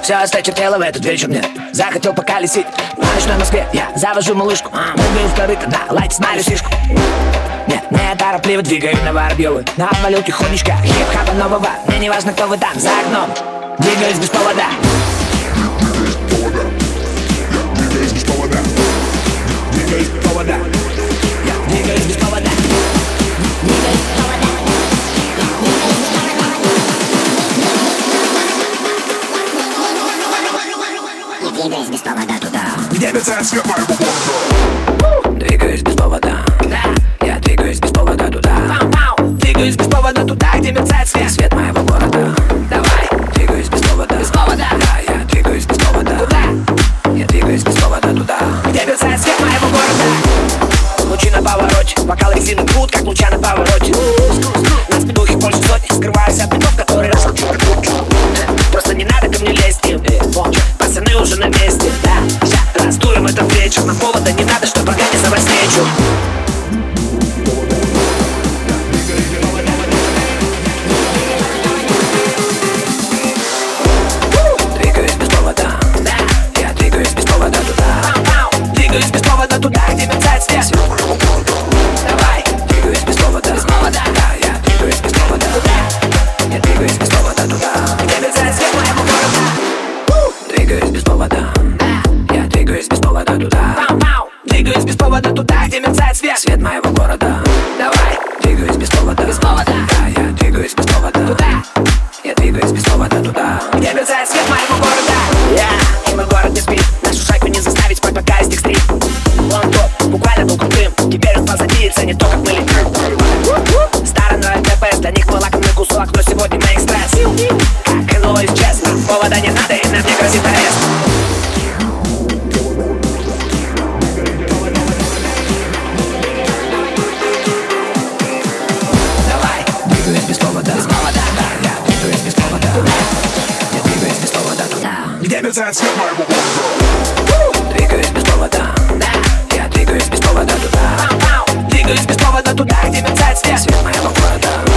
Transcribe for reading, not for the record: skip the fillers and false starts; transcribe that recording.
Все осточертело в этот вечер мне. Захотел поколесить по ночной Москве. Я завожу малышку, прыгаю в корыто, да, лайте смотрю фишку. Нет, не торопливо двигаю на Воробьевы. На валюте ходичка, хип-хапа нового. Мне не важно, кто вы там, за окном. Двигаюсь без повода. Двигаюсь без повода. Двигаюсь без повода. Я двигаюсь без повода. Двигаюсь без повода туда, где мерцает свет моего города. Двигаюсь без повода. Да, я двигаюсь без повода туда. Двигаюсь без повода туда, где мерцает свет моего города. Давай, двигаюсь без повода. Без повода. Да, я двигаюсь без повода. Куда? Я двигаюсь без повода туда, где мерцает свет моего города. Лучи на повороте, бокал резины крут, как луча на повороте. На спидухе больше сотни, скрываюсь от битов, которые раз. Просто не надо ко мне лезть, пацаны уже на месте, да. Раздуем этот вечер, на повода не надо, чтобы организовать встречу. Двигаюсь без повода, да, я двигаюсь без повода туда. Двигаюсь без повода туда, где мерцает свет. Давай, двигаюсь без повода. Без повода, да, я двигаюсь без повода туда. Я двигаюсь без повода туда, где мерцает свет моего города. Двигаюсь без повода, да, я двигаюсь без повода туда. Двигаюсь без повода туда, где мерцает свет моего города. Давай, двигаюсь без повода. Без повода, да, я двигаюсь без повода туда. Я двигаюсь без повода туда, где мерцает свет моего города. И мой город не спит, нашу шайку не заставить спать, пока из стрит. Он топ, буквально был крутым, теперь он позади и ценит то, как мы летим. Старый ТПС, для них мы лакомый кусок, но сегодня на экспресс. Как и Луис честно, повода не надо, и нам не грозит арест. Давай, двигаюсь без повода. Без повода, да, я двигаюсь без повода. Я двигаюсь без повода туда, Где мерцает свет моего города. двигаюсь без повода, да, я двигаюсь без повода туда. Двигаюсь без повода туда, где мерцает свет моего города.